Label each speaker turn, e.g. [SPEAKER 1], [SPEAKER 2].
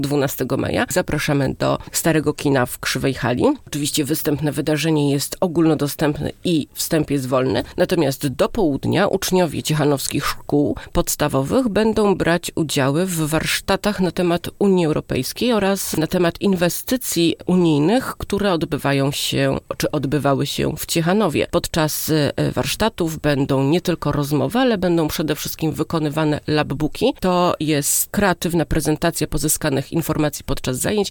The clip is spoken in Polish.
[SPEAKER 1] 12 maja. Zapraszamy do Starego Kina w Krzywej Hali. Oczywiście występne wydarzenie jest ogólnodostępne i wstęp jest wolny. Natomiast do południa uczniowie ciechanowskich szkół podstawowych będą brać udziały w warsztatach na temat Unii Europejskiej oraz na temat inwestycji unijnych, które odbywały się w Ciechanowie. Podczas warsztatów będą nie tylko rozmowy, ale będą przede wszystkim wykonywane labbooki. To jest kreatywna prezentacja pozyskanych informacji podczas zajęć